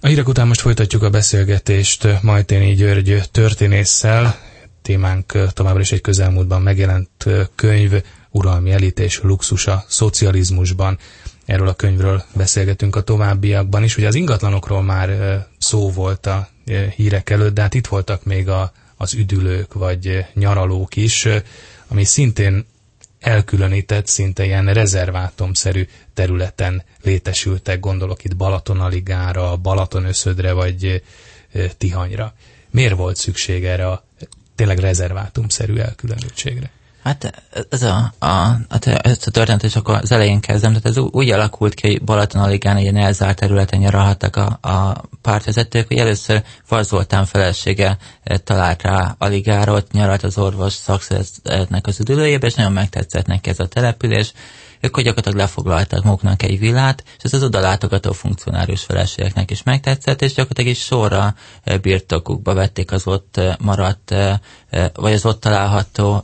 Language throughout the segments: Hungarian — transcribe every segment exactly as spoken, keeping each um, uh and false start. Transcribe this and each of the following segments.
hírek után most folytatjuk a beszélgetést Majténi György történésszel. Témánk továbbra is egy közelmúltban megjelent könyv, Uralmi elit és luxus a szocializmusban. Erről a könyvről beszélgetünk a továbbiakban is. Ugye az ingatlanokról már szó volt a hírek előtt, de hát itt voltak még a, az üdülők vagy nyaralók is, ami szintén elkülönített, szinte ilyen rezervátumszerű területen létesültek, gondolok itt Balatonaligára, Balatonöszödre vagy Tihanyra. Miért volt szükség erre a tényleg rezervátumszerű elkülönültségre? Hát ez a, a, a, ezt a történet, és akkor az elején kezdem, tehát ez úgy alakult ki, hogy Balatonaligán egy ilyen elzárt területen nyaralhattak a, a pártvezetők, hogy először Varz Zoltán felesége talált rá Aligára, ott nyaralt az orvos szakszervezetnek az üdülőjébe, és nagyon megtetszett neki ez a település. Ők gyakorlatilag lefoglaltak maguknak egy villát, és ez az oda látogató funkcionárius feleségeknek is megtetszett, és gyakorlatilag is sorra birtokukba vették az ott maradt, vagy az ott található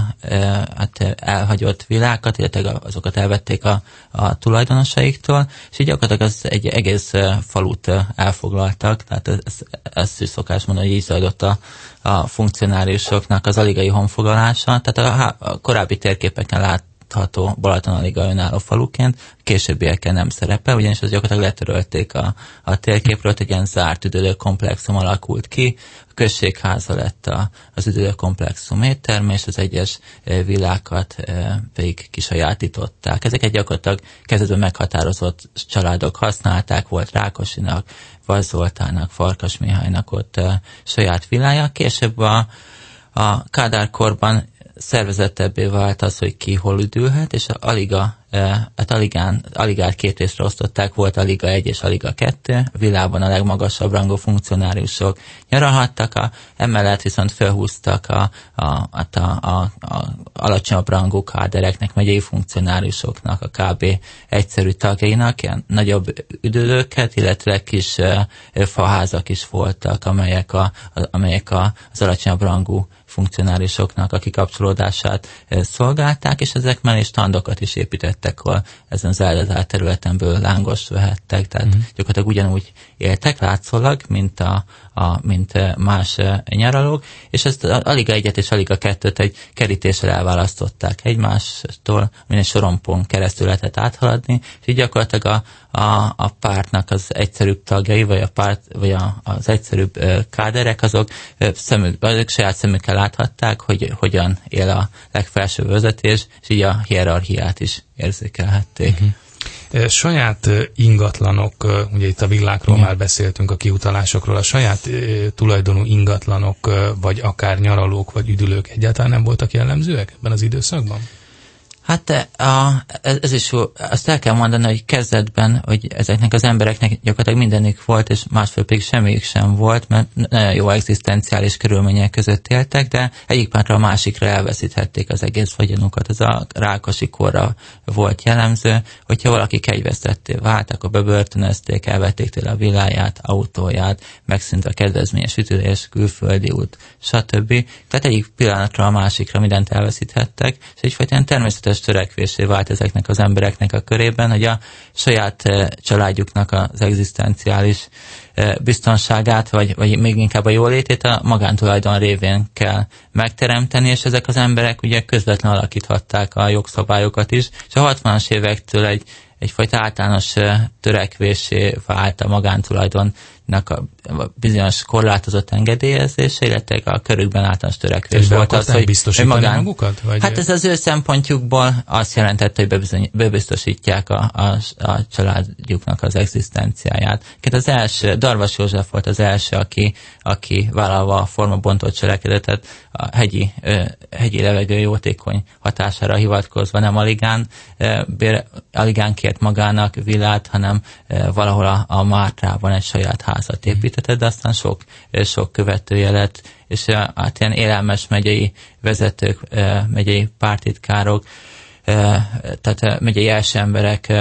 hát elhagyott villákat, illetve azokat elvették a, a tulajdonosaiktól, és így gyakorlatilag az egy egész falut elfoglaltak, tehát ezt, ezt is szokás mondani, hogy így zajlott a, a funkcionáriusoknak az aligai honfoglalása, tehát a, a korábbi térképeken lát Balatonaliga önálló faluként, későbbiekkel nem szerepel, ugyanis az gyakorlatilag letörölték a, a térképről, egy ilyen zárt üdülőkomplexum alakult ki, a községháza lett a, az üdülőkomplexum étterme, és az egyes e, villákat e, pedig kisajátították. Ezeket gyakorlatilag kezdetben meghatározott családok használták, volt Rákosinak, Varz Zoltánnak, Farkas Mihálynak ott e, saját villája. Később a, a Kádár korban szervezettebbé vált az, hogy ki hol üdülhet, és a Aliga, hát Aligán, Aligát két részre osztották, volt Aliga egy és Aliga kettő, a villában a legmagasabb rangú funkcionáriusok nyaralhattak, a, emellett viszont felhúztak a, a, a, a, a alacsonyabb rangú kádereknek, megyei funkcionáriusoknak, a ká bé egyszerű tagjainak, ilyen nagyobb üdülőket, illetve kis uh, faházak is voltak, amelyek, a, a, amelyek a, az alacsonyabb rangú funkcionárisoknak a kikapcsolódását szolgálták, és ezek mellé standokat is építettek, ahol ezen az elzárt területenből lángos vehettek, tehát mm. gyakorlatilag ugyanúgy éltek látszólag, mint, a, a, mint más nyaralók, és ezt a Aliga egyet és Aliga kettőt egy kerítéssel elválasztották egymástól, amin egy sorompon keresztül lehetett áthaladni, és így gyakorlatilag a, a, a pártnak az egyszerűbb tagjai, vagy, a párt, vagy a, az egyszerűbb káderek, azok, szemük, azok saját szemükkel láthatták, hogy hogyan él a legfelső vezetés, és így a hierarchiát is érzékelhették. Uh-huh. Saját ingatlanok, ugye itt a villákról igen. Már beszéltünk, a kiutalásokról, a saját tulajdonú ingatlanok, vagy akár nyaralók, vagy üdülők egyáltalán nem voltak jellemzőek ebben az időszakban? Hát a, ez is jó. Azt el kell mondani, hogy kezdetben, hogy ezeknek az embereknek gyakorlatilag mindenük volt, és másfél pedig semmiük sem volt, mert nagyon jó egzisztenciális körülmények között éltek, de egyik pártra a másikra elveszíthették az egész vagyonukat. Ez a Rákosi korra volt jellemző, hogyha valaki kegyvesztetté vált, akkor bebörtönözték, elvették tőle a villáját, autóját, megszűnt a kedvezményes ütülés, külföldi út, stb. Tehát egyik pillanatra a másikra mindent elveszíthettek, és egyfajta természetes törekvésé vált ezeknek az embereknek a körében, hogy a saját családjuknak az egzisztenciális biztonságát, vagy, vagy még inkább a jólétét a magántulajdon révén kell megteremteni, és ezek az emberek ugye közvetlenül alakíthatták a jogszabályokat is, és a hatvanas évektől egy egyfajta általános törekvésé vált a magántulajdonnak a bizonyos korlátozott engedélyezése, illetve a körükben általános törekvés volt az, hogy biztosítani magán... magukat? Vagy... Hát ez az ő szempontjukból azt jelentette, hogy bebizony... bebiztosítják a, a, a családjuknak az egzisztenciáját. Az első, Darvas József volt az első, aki, aki vállalva a formabontó cselekedetet a hegyi, ö, hegyi levegő jótékony hatására hivatkozva nem Aligán, ö, bér, Aligán kért magának villát, hanem ö, valahol a, a Mátrában egy saját házat építetett, de aztán sok, sok követője lett, és hát ilyen élelmes megyei vezetők, megyei pártitkárok tehát megyei első emberek,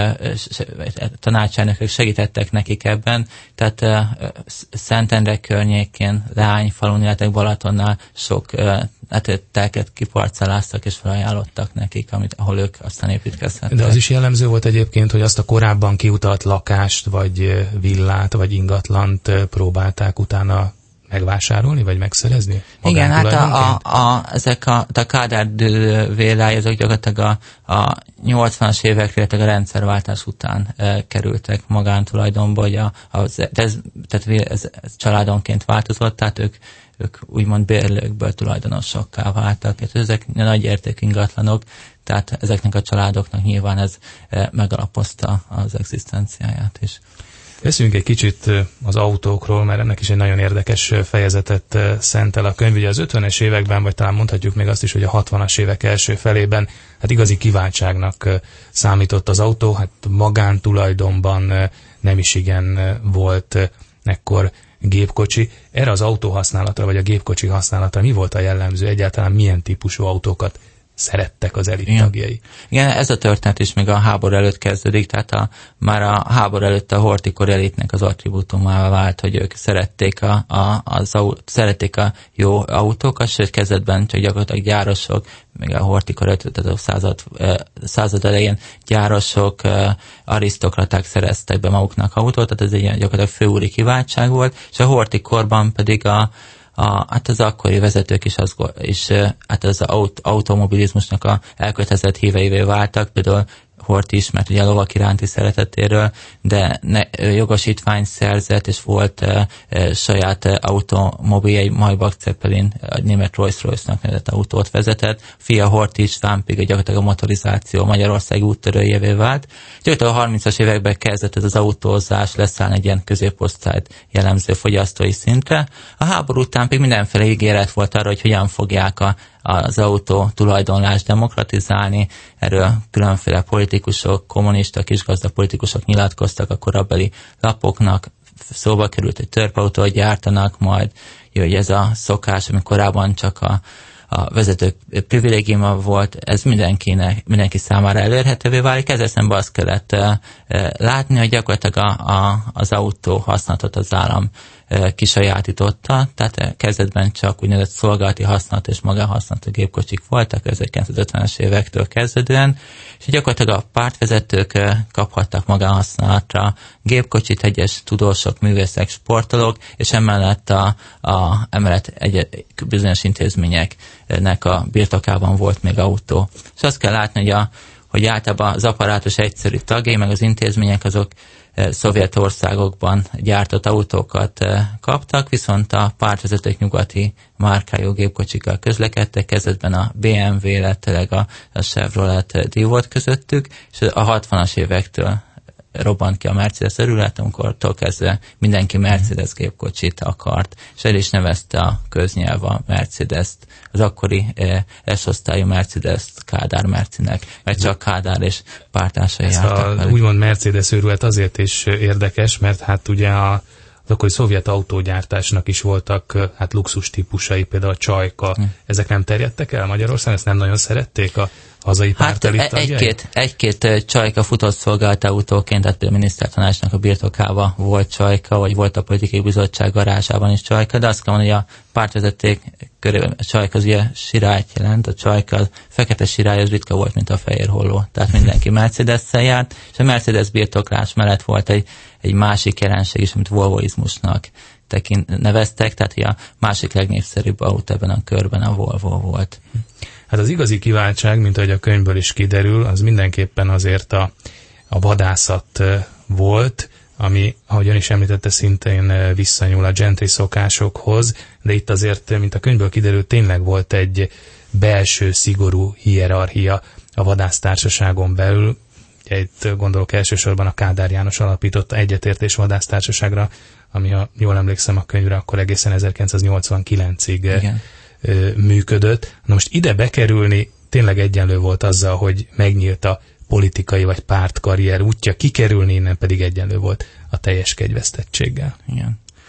tanácselnökök segítettek nekik ebben, tehát Szentendre környékén, Leányfalun, illetve Balatonnál sok hát telket kiparcelláztak és felajánlottak nekik, amit, ahol ők aztán építkezhettek. De az is jellemző volt egyébként, hogy azt a korábban kiutalt lakást, vagy villát, vagy ingatlant próbálták utána megvásárolni, vagy megszerezni? Igen, hát a, a, a, ezek a, a Kádár villái, ezek gyakorlatilag a, a nyolcvanas évek, illetve a rendszerváltás után e, kerültek magántulajdonba, hogy a, a, ez, tehát ez, ez családonként változott, tehát ők, ők úgymond bérlőkből tulajdonosokká váltak. Tehát ezek nagy értékű ingatlanok, tehát ezeknek a családoknak nyilván ez e, megalapozta az egzisztenciáját is. Beszéljünk egy kicsit az autókról, mert ennek is egy nagyon érdekes fejezetet szentel a könyv. Ugye az ötvenes években, vagy talán mondhatjuk még azt is, hogy a hatvanas évek első felében hát igazi kiváltságnak számított az autó, hát magántulajdonban nem is igen volt ekkor gépkocsi. Erre az autó használatra, vagy a gépkocsi használatra mi volt a jellemző? Egyáltalán milyen típusú autókat szerettek az elit tagjai? Igen, ez a történet is még a háború előtt kezdődik, tehát a, már a háború előtt a hortikor elitnek az attribútumává vált, hogy ők szerették a, a, az, szerették a jó autókat, sőt kezdetben csak gyakorlatilag gyárosok, még a hortikor előtt, tehát a század, század elején gyárosok, arisztokraták szereztek be maguknak autót, tehát ez egy gyakorlatilag főúri kiváltság volt, és a hortikorban pedig a A, hát az akkori vezetők is, az, is hát az aut, automobilizmusnak a elkötelezett híveivé váltak, például Horthy ismert ugye a lovak iránti szeretetéről, de ne, jogosítvány szerzett, és volt e, e, saját automobiljai, Maybach Zeppelin, a német Rolls-Royce-nak nevezett autót vezetett. Fia Horthy István pedig gyakorlatilag a motorizáció Magyarország úttörőjévé vált. Gyakorlatilag a harmincas években kezdett ez az autózás leszállni egy ilyen középosztályt jellemző fogyasztói szintre. A háború után pedig mindenféle ígéret volt arra, hogy hogyan fogják a az autó tulajdonlást demokratizálni. Erről különféle politikusok, kommunista, kisgazdapolitikusok nyilatkoztak a korabbeli lapoknak. Szóba került, hogy törpautót gyártanak, majd hogy ez a szokás, ami korábban csak a, a vezetők privilégiuma volt, ez mindenkinek, mindenki számára elérhetővé válik. Ezzel szemben azt kellett e, e, látni, hogy gyakorlatilag a, a, az autó használatot az állam kisajátította, tehát kezdetben csak úgynevezett szolgálati használat és magánhasználatú gépkocsik voltak ezerkilencszázötvenes évektől kezdődően, és gyakorlatilag a pártvezetők kaphattak magánhasználatra gépkocsit, egyes tudósok, művészek, sportolók, és emellett, a, a, emellett egy, bizonyos intézményeknek a birtokában volt még autó. És azt kell látni, hogy, a, hogy általában az apparátus egyszerű tagjai, meg az intézmények azok szovjet országokban gyártott autókat kaptak, viszont a pártvezetők nyugati márkájú gépkocsikkal közlekedtek, kezdetben a bé em vé, illetve a, a Chevrolet díj volt közöttük, és a hatvanas évektől robbant ki a Mercedes örület, amkortól kezdve mindenki Mercedes gépkocsit akart, és el is nevezte a köznyelv a Mercedes-t, az akkori S-osztályú Mercedes-t Kádár Mercinek, mert csak Kádár és pártársai jártak velük. Úgymond Mercedes őrület azért is érdekes, mert hát ugye a az akkori szovjet autógyártásnak is voltak hát luxus típusai, például a Csajka. Hm. Ezek nem terjedtek el Magyarországon? Ezt nem nagyon szerették a hazai pártelit hát egy-két, egy-két Csajka futott szolgált autóként, tehát a minisztertanácsnak a birtokába volt Csajka, vagy volt a politikai bizottság garázsában is Csajka, de azt kell mondani, hogy a pártvezették körül a Csajka az ugye sirályt jelent, a Csajka a fekete sirály az ritka volt, mint a fehér holló, tehát mindenki Mercedes-szel járt, és a Mercedes birtoklás mellett volt egy, egy másik jelenség is, amit volvoizmusnak tekint, neveztek, tehát a másik legnépszerűbb autó ebben a körben a Volvo volt. Hát az igazi kiváltság, mint ahogy a könyvből is kiderül, az mindenképpen azért a, a vadászat volt, ami, ahogy ön is említette, szintén visszanyúl a gentry szokásokhoz, de itt azért, mint a könyvből kiderül, tényleg volt egy belső, szigorú hierarchia a vadásztársaságon belül. Ugye itt gondolok elsősorban a Kádár János alapította Egyetértés vadásztársaságra, ami, ha jól emlékszem a könyvre, akkor egészen ezerkilencszáznyolcvankilencig Igen. működött. Na most ide bekerülni tényleg egyenlő volt azzal, hogy megnyílt a politikai vagy pártkarrier útja, kikerülni innen pedig egyenlő volt a teljes kegyvesztettséggel. Igen.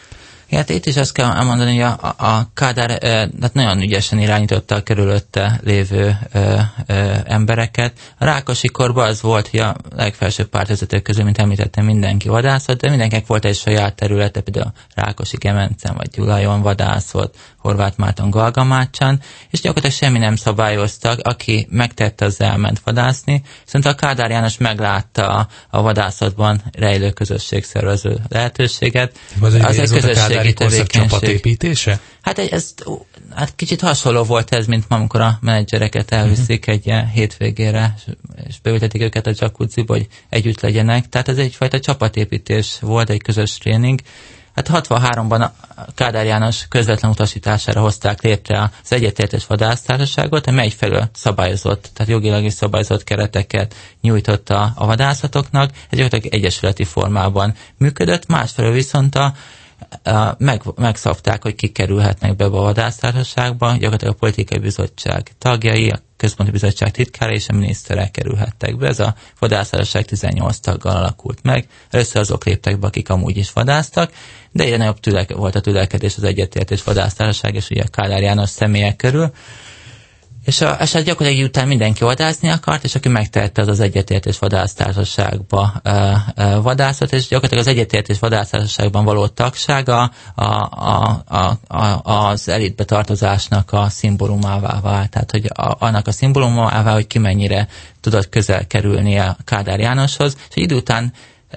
Hát itt is azt kell elmondani, hogy a, a Kádár e, nagyon ügyesen irányította a körülötte lévő e, e, embereket. A Rákosi korban az volt, hogy a legfelsőbb pártvezetők közül, mint említettem, mindenki vadászott, de mindenkinek volt egy saját területe, például Rákosi Gemencen vagy Gyulajon vadászott, Horváth Márton Galgamácsán, és gyakorlatilag semmi nem szabályoztak, aki megtette, az elment vadászni, viszont a Kádár János meglátta a, a vadászatban rejlő közösségszervező lehetőséget. Az, az egy közösségi tevékenység. Csapatépítése? Hát ez hát kicsit hasonló volt ez, mint amikor a menedzsereket elviszik uh-huh. egy ilyen hétvégére, és beültetik őket a jacuzziba, hogy együtt legyenek. Tehát ez egyfajta csapatépítés volt, egy közös tréning. Hát hatvanháromban a Kádár János közvetlen utasítására hozták létre az Egyetértés Vadásztársaságot, amely egyfelől szabályozott, tehát jogilag is szabályozott kereteket nyújtotta a vadászatoknak, ez gyakorlatilag egyesületi formában működött, másfelől viszont a Meg, megszabták, hogy kik kerülhetnek be a vadásztársaságba, gyakorlatilag a politikai bizottság tagjai, a központi bizottság titkára és a miniszterek kerülhettek be. Ez a vadásztársaság tizennyolc taggal alakult meg. Először azok léptek be, akik amúgy is vadásztak, de egyre nagyobb tülek, volt a tülekedés az Egyetértés Vadásztársaság és ugye a Kádár János személyek körül. És, a, és hát gyakorlatilag után mindenki vadászni akart, és aki megtehette, az az Egyetértés Vadásztársaságba e, e, vadászott, és gyakorlatilag az Egyetértés Vadásztársaságban való tagsága a, a, a, a, az elitbe tartozásnak a szimbólumává vált. Tehát, hogy a, annak a szimbólumává vált, hogy ki mennyire tudott közel kerülni a Kádár Jánoshoz, és idő után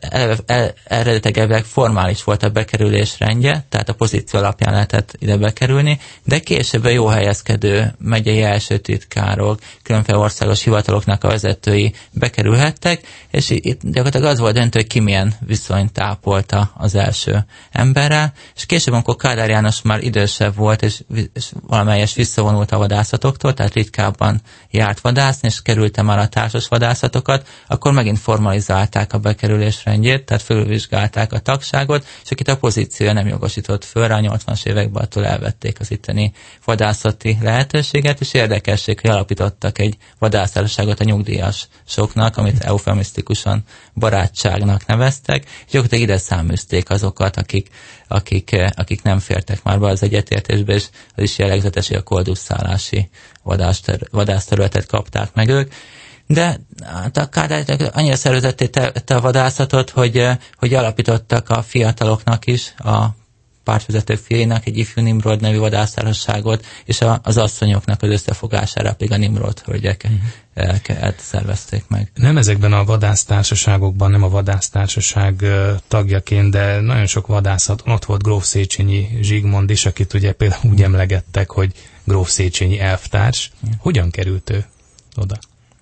eredetileg formális volt a bekerülés rendje, tehát a pozíció alapján lehetett ide bekerülni, de később a jó helyezkedő megyei első titkárok, különféle országos hivataloknak a vezetői bekerülhettek, és itt gyakorlatilag az volt döntő, hogy ki milyen viszonyt tápolta az első emberrel, és később, amikor Kádár János már idősebb volt, és, és valamelyes visszavonult a vadászatoktól, tehát ritkábban járt vadászni, és kerülte már a társas vadászatokat, akkor megint formalizálták a bekerülés rendjét, tehát fölvizsgálták a tagságot, és akit a pozíciója nem jogosított föl, a nyolcvanas években attól elvették az itteni vadászati lehetőséget, és érdekesség, hogy alapítottak egy vadásztársaságot a nyugdíjasoknak, amit eufemisztikusan barátságnak neveztek, és gyakorlatilag ide száműzték azokat, akik, akik, akik nem fértek már be az egyetértésbe, és az is jellegzetes, hogy a koldusszállási vadászterületet kapták meg ők. De hát a Kádár annyira szervezetté tette a vadászatot, hogy, hogy alapítottak a fiataloknak is, a pártvezetők fiainak egy ifjú Nimrod nevű vadásztársaságot, és a, az asszonyoknak az összefogására pedig a Nimrod hölgyeket uh-huh. szervezték meg. Nem ezekben a vadásztársaságokban, nem a vadásztársaság tagjaként, de nagyon sok vadászaton ott volt gróf Széchenyi Zsigmond is, akit ugye például úgy emlegettek, hogy gróf Széchenyi elvtárs. Uh-huh. Hogyan került ő oda?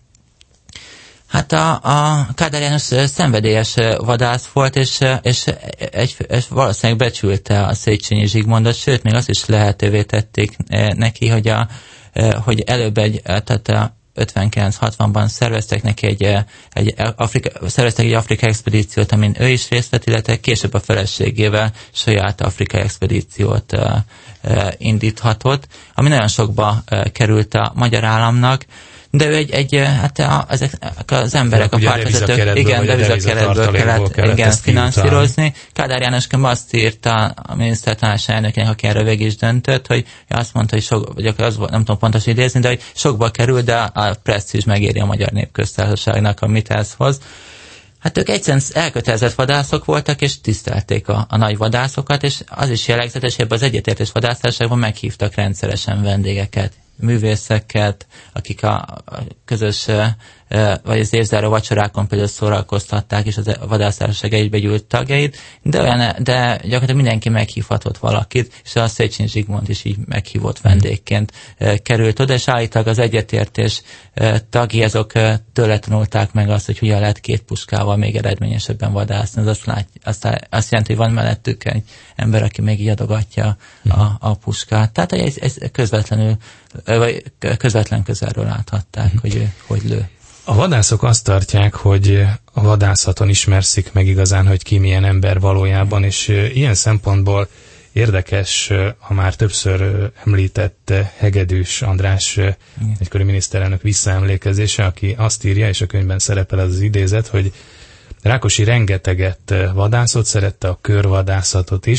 Hát a, a Kádár János szenvedélyes vadász volt, és, és, egy, és valószínűleg becsülte a Széchenyi Zsigmondot, sőt, még azt is lehetővé tették neki, hogy, a, hogy előbb egy, tehát a ötvenkilenc-hatvanban szerveztek neki egy, egy, Afrika, szerveztek egy Afrika expedíciót, amin ő is részt vett, illetve később a feleségével saját Afrika expedíciót indíthatott, ami nagyon sokba került a magyar államnak. De ő egy, egy hát a, ezek az emberek, a pártvezetők, igen, devizakeretből kellett, kellett igen, finanszírozni. Kádár János azt írta a minisztertanács elnökének, aki erről végig is döntött, hogy azt mondta, hogy sok, vagy az, nem tudom pontosan idézni, de hogy sokba kerül, de a presztízs megéri a Magyar Népköztársaságnak, amit ez hoz. Hát ők egyszerűen elkötelezett vadászok voltak, és tisztelték a, a nagy vadászokat, és az is jellegzetes, hogy az Egyetértés Vadásztársaságban meghívtak rendszeresen vendégeket, művészeket, akik a, a közös, vagy az évzáró vacsorákon például szórakoztatták, és a vadásztársaság egybegyűlt tagjait, de, olyan, de gyakorlatilag mindenki meghívhatott valakit, és a Széchenyi Zsigmond is így meghívott vendégként került oda, és állítólag az Egyetértés tagji, azok tőle tanulták meg azt, hogy hogyan lehet két puskával még eredményesebben vadászni. Az azt, lát, azt, azt jelenti, hogy van mellettük egy ember, aki még így adogatja a, a puskát. Tehát ez, ez közvetlenül, vagy közvetlen közelről láthatták, hogy ő hogy lő. A vadászok azt tartják, hogy a vadászaton ismerszik meg igazán, hogy ki milyen ember valójában, és ilyen szempontból érdekes, ha már többször említett Hegedűs András egykori miniszterelnök visszaemlékezése, aki azt írja, és a könyvben szerepel az, az idézet, hogy Rákosi rengeteget vadászott, szerette a körvadászatot is,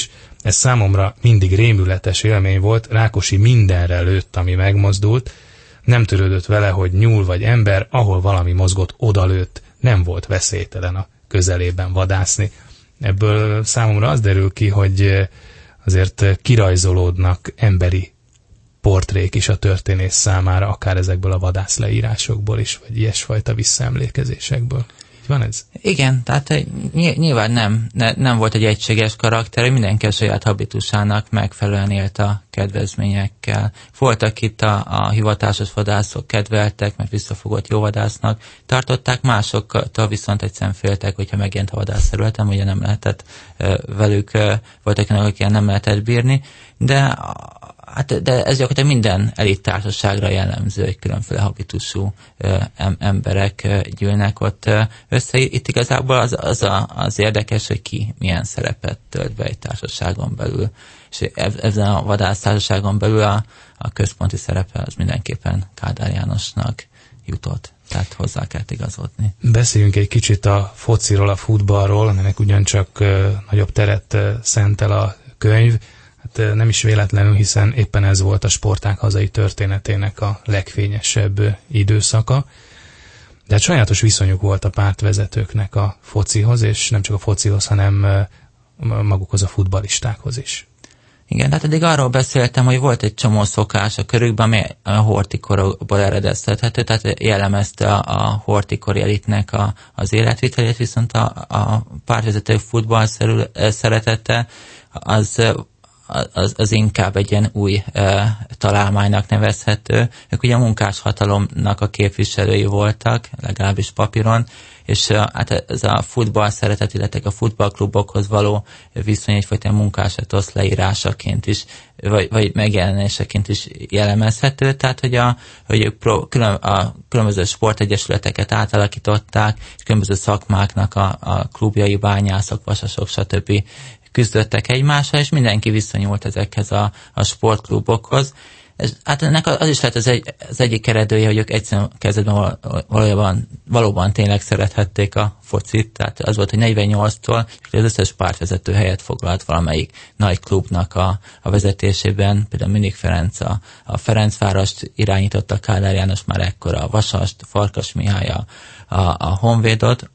Ez számomra mindig rémületes élmény volt, Rákosi mindenre lőtt, ami megmozdult, nem törődött vele, hogy nyúl vagy ember, ahol valami mozgott, odalőtt, nem volt veszélytelen a közelében vadászni. Ebből számomra az derül ki, hogy azért kirajzolódnak emberi portrék is a történész számára, akár ezekből a vadászleírásokból is, vagy ilyesfajta visszaemlékezésekből. Így van ez? Igen, tehát nyilván nem, ne, nem volt egy egységes karakter, mindenki a saját habitusának megfelelően élt a kedvezményekkel. Voltak itt a, a hivatásos vadászok kedveltek, mert visszafogott jó vadásznak tartották, másoktól viszont egyszerűen féltek, hogyha megjelent a vadászterületen, ugye nem lehetett velük, voltak olyanok, akik nem lehetett bírni, de Hát, de ez gyakorlatilag minden elit társaságra jellemző, hogy különféle habitusú em, emberek gyűlnek ott össze. Itt igazából az, az, a, az érdekes, hogy ki milyen szerepet tölt be egy társaságon belül. És ezen a vadásztársaságon belül a, a központi szerepe az mindenképpen Kádár Jánosnak jutott. Tehát hozzá kell igazodni. Beszéljünk egy kicsit a fociról, a futballról, aminek ugyancsak uh, nagyobb teret uh, szentel a könyv. Hát nem is véletlenül, hiszen éppen ez volt a sportág hazai történetének a legfényesebb időszaka. De hát sajátos viszonyuk volt a pártvezetőknek a focihoz, és nem csak a focihoz, hanem magukhoz a futballistákhoz is. Igen, tehát eddig arról beszéltem, hogy volt egy csomó szokás a körükben, ami a hortikorból eredeztethető, tehát jellemezte a, a hortikori elitnek a, az életvitelét, viszont a, a pártvezetők futball szeretete az Az, az inkább egy ilyen új e, találmánynak nevezhető. Ők ugye a munkáshatalomnak a képviselői voltak, legalábbis papíron, és e, hát ez a futball szeretet, illetve a futballklubokhoz való viszony egyfajta munkásatosz leírásaként is, vagy, vagy megjelenéseként is jellemezhető, tehát hogy a, hogy ők pro, külön, a különböző sportegyesületeket átalakították, és különböző szakmáknak a, a klubjai, bányászok, vasasok, stb. Küzdöttek egymással, és mindenki viszonyult ezekhez a, a sportklubokhoz. Ez, hát ennek az is lehet az, egy, az egyik eredője, hogy ők egyszerűen kezdetben valójában, valóban tényleg szerethették a focit, tehát az volt, hogy negyvennyolctól az összes pártvezető helyet foglalt valamelyik nagy klubnak a, a vezetésében, például Münich Ferenc, a, a Ferencvárost irányította, Kádár János már ekkor a Vasast, Farkas Mihály a, a, a Honvédot,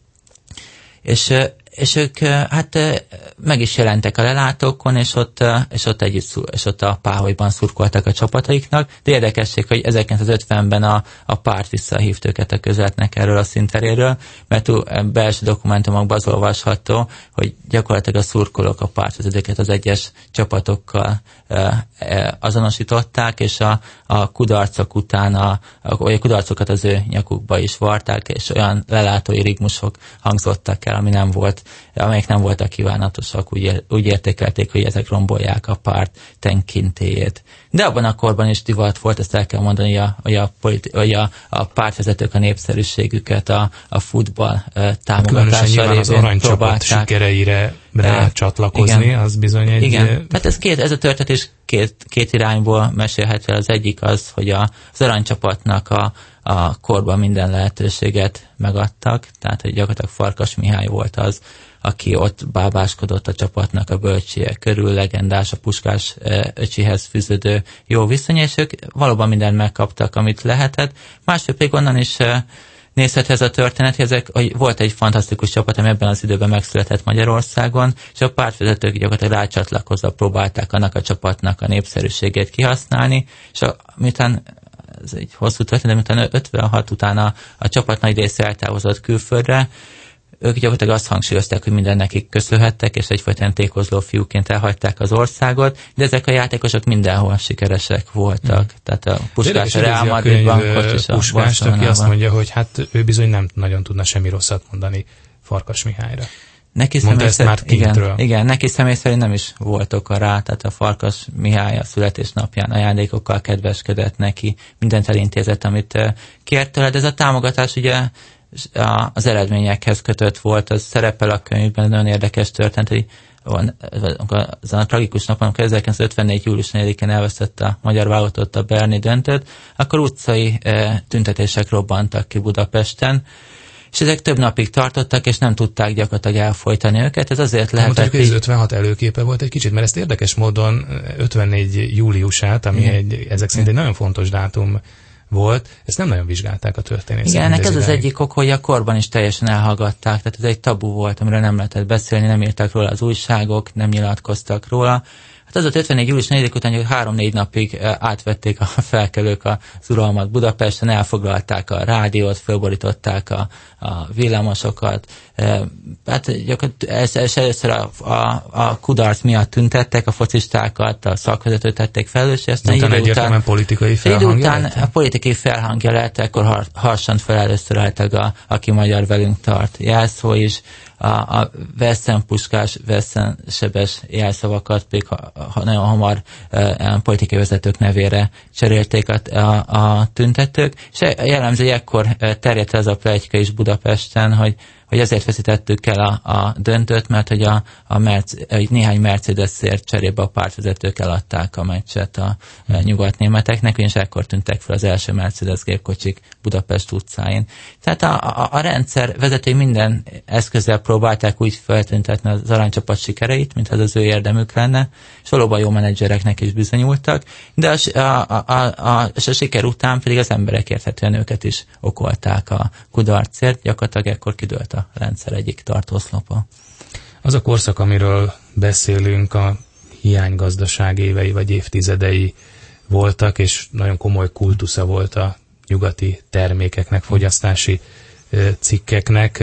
és és ők hát meg is jelentek a lelátókon, és ott, és ott, együtt, és ott a Páholyban szurkoltak a csapataiknak, de érdekesség, hogy ezerkilencszázötvenben a, a párt visszahívt őket a közvetnek erről a színteréről, mert belső dokumentumokban az olvasható, hogy gyakorlatilag a szurkolók a pártvezetőket az egyes csapatokkal e, e, azonosították, és a, a kudarcok után, a, a, vagy a kudarcokat az ő nyakukba is varták, és olyan lelátói rigmusok hangzottak el, ami nem volt amelyek nem voltak kívánatosak, úgy, úgy értékelték, hogy ezek rombolják a párt tenkintélyét. De abban a korban is divat volt, ezt el kell mondani, hogy a, hogy a, politi- hogy a, a pártvezetők a népszerűségüket a, a futball uh, támogatása révén az aranycsapat sikereire rácsatlakozni, igen, az bizony egy... Igen, tehát ez, két, ez a történet két, két irányból mesélhető. Az egyik az, hogy a, az aranycsapatnak a, a korban minden lehetőséget megadtak, tehát hogy gyakorlatilag Farkas Mihály volt az, aki ott bábáskodott a csapatnak a bölcséje körül, legendás, a Puskás öcsihez fűződő jó viszony, és ők valóban mindent megkaptak, amit lehetett. Másfél pedig onnan is nézhető ez a történet, ezek, hogy volt egy fantasztikus csapat, ami ebben az időben megszületett Magyarországon, és a pártvezetők gyakorlatilag rácsatlakozva próbálták annak a csapatnak a népszerűségét kihasználni, és a, miután ez egy hosszú történet, de miután ötvenhat után a, a csapat nagy része eltávozott külföldre, ők gyakorlatilag azt hangsúlyozták, hogy minden nekik köszönhettek, és egyfajta tékozló fiúként elhagyták az országot, de ezek a játékosok mindenhol sikeresek voltak. Mm. Tehát a Puskás a Real Madridban, is a Puskást, aki azt mondja, hogy hát ő bizony nem nagyon tudna semmi rosszat mondani Farkas Mihályra. Neki személy szerint, igen, igen, neki személy szerint nem is volt oka rá, tehát a Farkas Mihály a születésnapján ajándékokkal kedveskedett neki, mindent elintézett, amit kért tőle, de ez a támogatás ugye az eredményekhez kötött volt, az szerepel a könyvben, nagyon érdekes történt, hogy azon a tragikus napon, amikor ezerkilencszázötvennégy. július negyedikén elvesztette a magyar válogatott a berni döntőt, akkor utcai e, tüntetések robbantak ki Budapesten, és ezek több napig tartottak, és nem tudták gyakorlatilag elfolytani őket. Ez azért lehetett... Mondhatjuk, hogy ez ötvenhat előképe volt egy kicsit, mert ezt érdekes módon ötvennégy júliusát, ami Igen. egy, ezek szerint egy nagyon fontos dátum volt, ezt nem nagyon vizsgálták a történészek. Igen, ennek ez az egyik ok, hogy a korban is teljesen elhallgatták, tehát ez egy tabu volt, amiről nem lehetett beszélni, nem írtak róla az újságok, nem nyilatkoztak róla. Hát az ott ötvennégy július negyedike után, hogy három-négy napig átvették a felkelők az uralmat Budapesten, elfoglalták a rádiót, fölborították a, a villamosokat. Hát gyakorlatilag ez, ez először a, a, a kudarc miatt tüntettek, a focistákat, a szakvezetőt tették felelőssé. De utána egyértelműen politikai felhangja után a politikai felhangja lett, akkor har, harsant fel először állt a, aki magyar velünk tart jelszó is, a, a vesszenpuskás, vessensebes jelszavakat pedig ha, ha nagyon hamar e, politikai vezetők nevére cserélték a, a, a tüntetők, és jellemző, hogy ekkor terjedt ez a pletyka is Budapesten, hogy hogy ezért veszítettük el a, a döntőt, mert hogy a, a Merc, egy néhány Mercedesért cserébe a pártvezetők eladták a meccset a, a nyugatnémeteknek, és ekkor tűntek fel az első Mercedes gépkocsik Budapest utcáin. Tehát a, a, a rendszer vezetői minden eszközzel próbálták úgy feltüntetni az aranycsapat sikereit, mintha az az ő érdemük lenne, és valóban jó menedzsereknek is bizonyultak, de a, a, a, a, a, a siker után pedig az emberek érthetően őket is okolták a kudarcért, gyakorlatilag ekkor kidőlt a rendszer egyik tartószlapa. Az a korszak, amiről beszélünk, a hiánygazdaság évei vagy évtizedei voltak, és nagyon komoly kultusza volt a nyugati termékeknek, fogyasztási cikkeknek.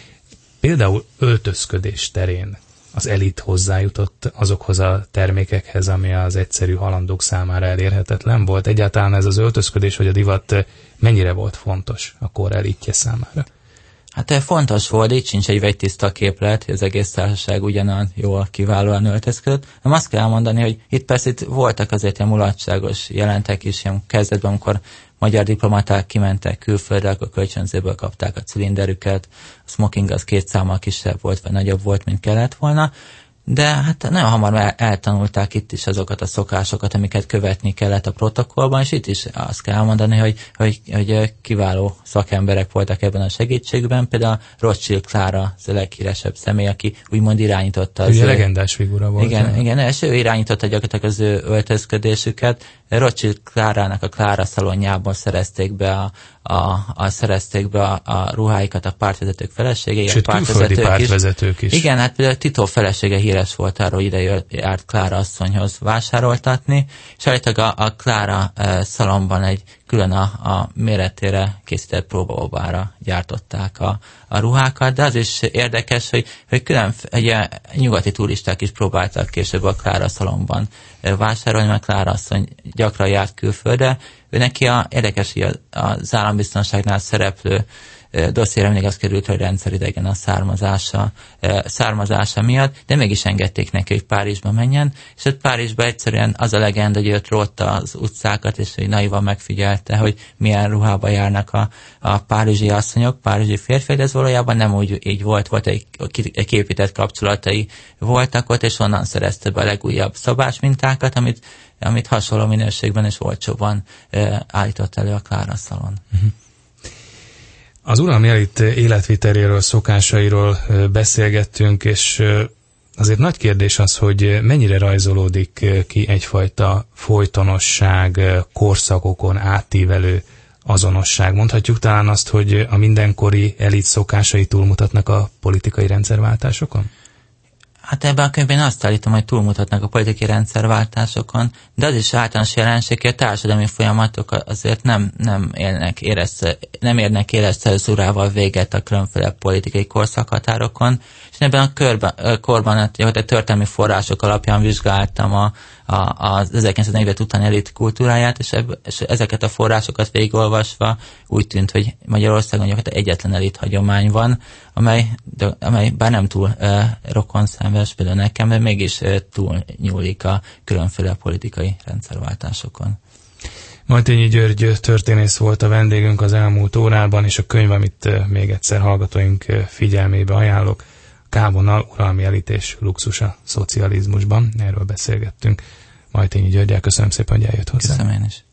Például öltözködés terén az elit hozzájutott azokhoz a termékekhez, ami az egyszerű halandók számára elérhetetlen volt. Egyáltalán ez az öltözködés vagy a divat mennyire volt fontos a kor elitje számára? Hát fontos volt, így sincs egy vegytiszta képlet, hogy az egész társaság ugyanolyan jól, kiválóan öltözködött. Nem azt kell mondani, hogy itt persze itt voltak azért ilyen mulatságos jelentek is, ilyen kezdetben, amikor magyar diplomaták kimentek külföldre, akkor kölcsönzőből kapták a cilinderüket, a smoking az két számmal kisebb volt, vagy nagyobb volt, mint kellett volna, de hát nagyon hamar eltanulták itt is azokat a szokásokat, amiket követni kellett a protokollban, és itt is azt kell mondani, hogy, hogy, hogy kiváló szakemberek voltak ebben a segítségben, például Rothschild Klára, az a leghíresebb személy, aki úgymond irányította az Ugye ő... legendás figura volt. Igen, igen, és ő irányította gyakorlatilag az ő öltözködésüket. Rothschild Klárának a Klára szalonjából szerezték be a, a, a, szerezték be a, a ruháikat a pártvezetők feleségei. Sőt, a külföldi pártvezetők is. is. Igen, hát például Tito felesége híres volt arról, hogy ide járt Klára asszonyhoz vásároltatni, és állítólag a, a Klára e, szalomban egy külön a, a méretére készített próbababára gyártották a, a ruhákat, de az is érdekes, hogy, hogy külön ugye, nyugati turisták is próbáltak később a Klára szalomban vásárolni, mert Klára asszony gyakran járt külföldre. Ő neki a, érdekes, hogy az állambiztonságnál szereplő dossziéra mindig az került, hogy rendszeridegen a származása, származása miatt, de mégis engedték neki, hogy Párizsba menjen, és ott Párizsba egyszerűen az a legenda, hogy őt rotta az utcákat, és hogy naivan megfigyelte, hogy milyen ruhába járnak a, a párizsi asszonyok, párizsi férfiak, de ez valójában nem úgy így volt, volt egy, egy képített kapcsolatai voltak ott, és onnan szerezte be a legújabb szabásmintákat, amit, amit hasonló minőségben és olcsóban állított elő a Klára szalon. Uh-huh. Az uralmi elit életviteléről, szokásairól beszélgettünk, és azért nagy kérdés az, hogy mennyire rajzolódik ki egyfajta folytonosság, korszakokon átívelő azonosság. Mondhatjuk talán azt, hogy a mindenkori elit szokásai túlmutatnak a politikai rendszerváltásokon? Hát ebben a könyvben azt állítom, hogy túlmutatnak a politikai rendszerváltásokon, de az is általános jelenség, hogy a társadalmi folyamatok azért nem, nem, élnek érezte, nem érnek éreztezurával véget a különféle politikai korszakhatárokon, és ebben a körben, korban a történelmi források alapján vizsgáltam a, a, az ezerkilencszáznegyven utáni elit kultúráját, és, ebb, és ezeket a forrásokat végigolvasva úgy tűnt, hogy Magyarországon gyakorlatilag egyetlen elit hagyomány van, amely, de, amely bár nem túl uh, rokonszenves például nekem, de mégis uh, túl nyúlik a különféle politikai rendszerváltásokon. Majtényi György történész volt a vendégünk az elmúlt órában, és a könyv, amit uh, még egyszer hallgatóink uh, figyelmébe ajánlok, Kábonnal, uralmi elit és luxus a szocializmusban. Erről beszélgettünk. Majtényi Györgyel, köszönöm szépen, hogy eljött hozzá. Köszönöm én is.